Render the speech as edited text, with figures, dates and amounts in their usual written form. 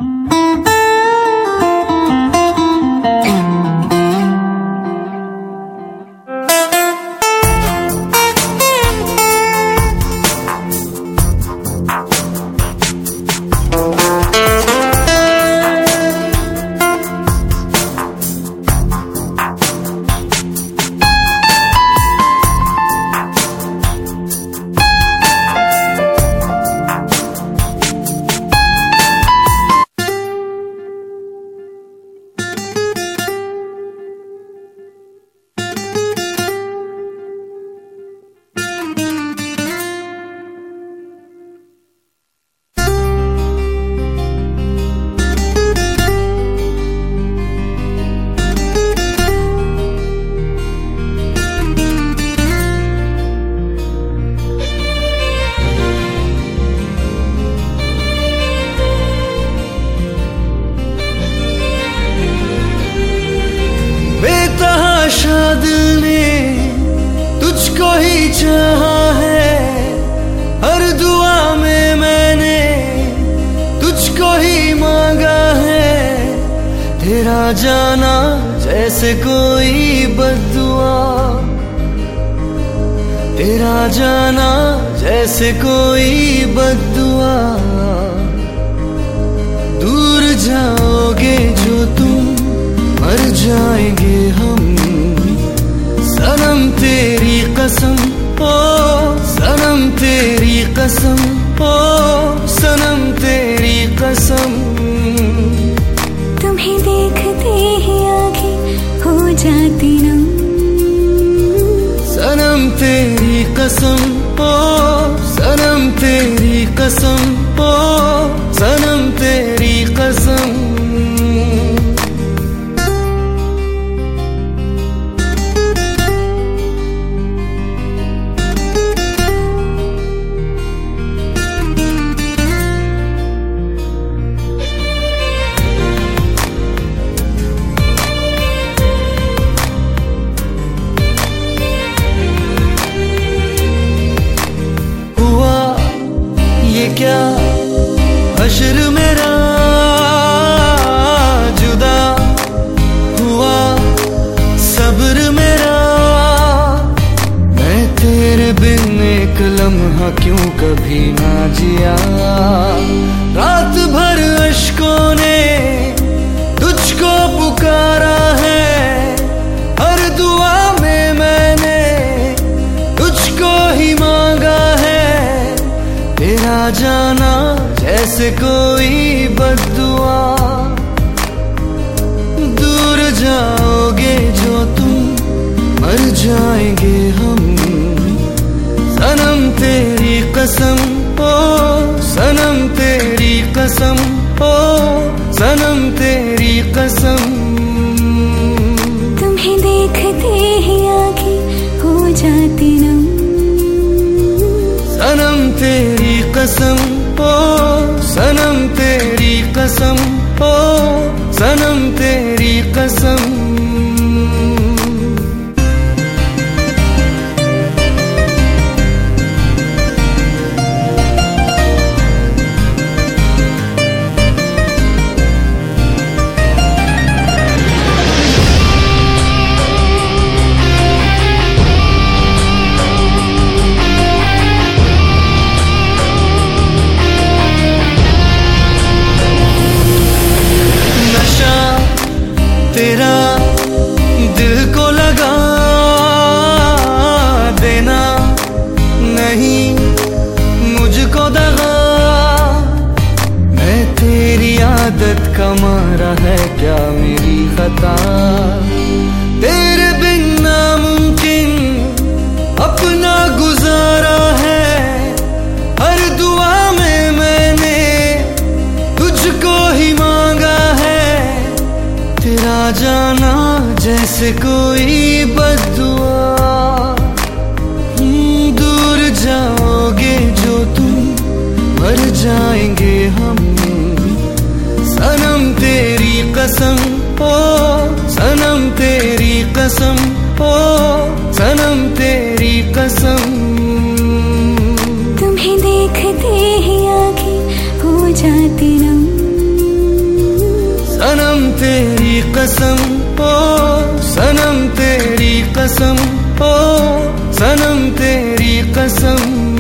दिल ने तुझको ही चाहा है, हर दुआ में मैंने तुझको ही मांगा है। तेरा जाना जैसे कोई बद्दुआ, तेरा जाना जैसे कोई बद्दुआ। दूर जाओगे जो तुम, मर जाएंगे हम सनम तेरी कसम, ओ सनम तेरी कसम, ओ सनम तेरी कसम। तुम्हें देखते ही आगे हो जाती नम, सनम तेरी कसम, ओ सनम तेरी कसम, ओ सनम तेरी कसम। क्या हश्र मेरा जुदा हुआ, सब्र मेरा। मैं तेरे बिन एक लम्हा क्यों कभी ना जिया। रात भर अश्कों ने तुझको पुकारा है, हर दुआ में मैंने तुझको ही मांगा है। तेरा जाना जैसे कोई बद्दुआ, दूर जाओगे जो तुम, मर जाएंगे हम सनम तेरी कसम, ओ सनम तेरी कसम, ओ सनम तेरी कसम। तुम्हें देखते ही आगे हो जाती नम, सनम तेरी कसम, ओ सनम तेरी कसम, ओ सनम तेरी कसम। तेरा दिल को लगा देना, नहीं मुझको दगा। मैं तेरी आदत का मारा है क्या मेरी खता। तेरे बिन नामुमकिन अपना गुजारा है, हर दुआ में मैंने तुझको ही मांगा है। तेरा जाना जैसे कोई बद्दुआ, दूर जाओगे जो तुम, मर जाएंगे हम सनम तेरी कसम, ओ सनम तेरी कसम, ओ सनम तेरी कसम। तुम्हें देखते ही आगे हो जाती नम, तेरी कसम, ओ सनम तेरी कसम, ओ सनम तेरी कसम।